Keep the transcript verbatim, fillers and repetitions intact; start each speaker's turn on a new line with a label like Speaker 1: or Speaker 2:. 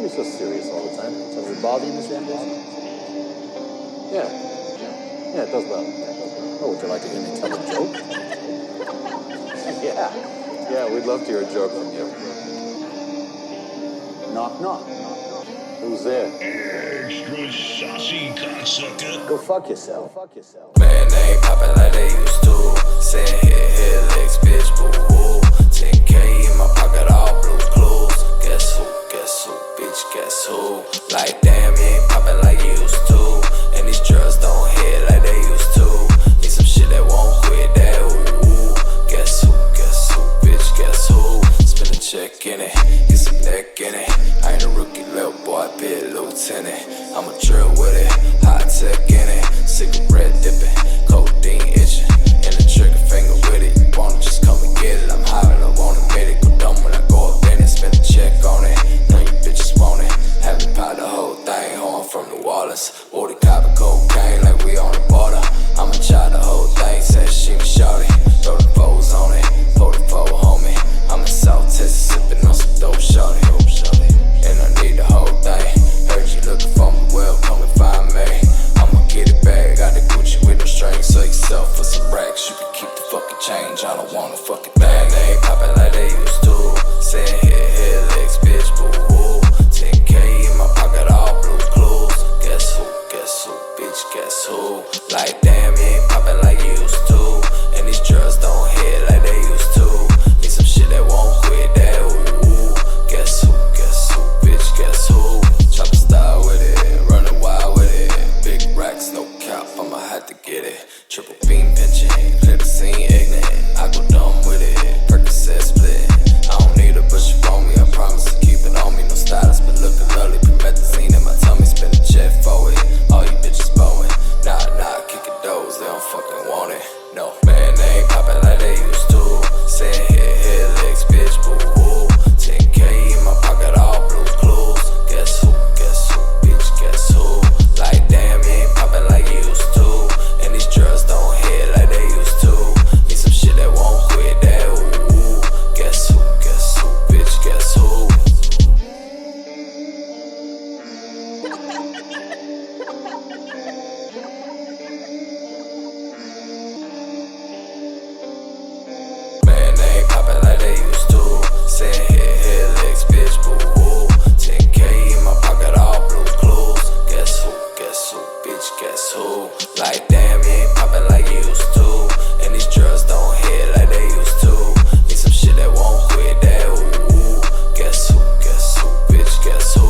Speaker 1: you're so serious all the time? Does it bother you, Mister Anderson? Yeah. Yeah, it does bother me. Oh, would you like to hear me tell a joke? Yeah. Yeah, we'd love to hear a joke from you. Knock, knock. Who's there?
Speaker 2: Extra saucy cocksucker.
Speaker 1: Go fuck yourself. Fuck yourself.
Speaker 3: Man, they ain't poppin' like they used to. Saying hit, hit, legs, bitch, boo-hoo. ten K in my pocket, all blues clues. Guess who, guess who, bitch, guess who? Like, damn, you ain't poppin' like you used to. And these drugs don't hit like they used to. Need some shit that won't quit, that ooh. Guess who, guess who, bitch, guess who? Spin a check in it, get some neck in it. I ain't a rookie, little boy, be a lieutenant. I'ma drill with it, high tech in it. Cigarette dipping, codeine itching. And the trigger finger with it. You wanna just come and get it. I'm high and I won't admit it. Go dumb when I go up in it. Spend a check on it. Know you bitches want it. Have me pop the whole thing. Oh, I'm from New Orleans. Woody copper cocaine like we on the border. I'ma try the whole thing. Said she was shorty. Throw the foes on it. Pull the foe, homie. I'm in South Texas sipping on some dope shorty. And I need the whole thing. Heard you looking for me, well, come and find me. I'ma get it back, got the Gucci with no strings. So you sell for some racks, you can keep the fucking change. I don't want a fucking thing. They ain't poppin' like they used to. Saying hit, hit, legs, bitch, boo-hoo. ten K in my pocket, all blues clues. Guess who, guess who, bitch, guess who? Like, damn, you ain't poppin' like you used to. And these drugs don't hit like they used to. Need some shit that won't quit, that ooh. Guess who, guess who, bitch, guess who? Chopper style with it, running wild with it. Big racks, no cap, I'ma have to get it. Triple beam pinching, clear the scene ignorant. I go dumb with it, Percocet split. I don't need a bush on me, I promise to keep it on me. No stylist, but looking lovely. Promethazine in my tummy, spin a check for it. All you bitches bowing, nah, nah, kicking doors, they don't fucking want it. No, man, they ain't poppin' like they used to. Saying hit, hit, legs, bitch, boo-hoo. ten K in my pocket, all blues clues. Guess who, guess who, bitch, guess who? Like, damn, you ain't poppin' like you used to. And these drugs don't hit like they used to. Need some shit that won't quit, that ooh. Guess who, guess who, bitch, guess who? Man, they ain't poppin' like they used to. Saying hit, hit, legs, bitch, boo-hoo. ten K in my pocket, all blues clues. Guess who, guess who, bitch, guess who? Like, damn, you ain't poppin' like you used to. And these drugs don't hit like they used to. Need some shit that won't quit, that ooh. Guess who, guess who, bitch, guess who?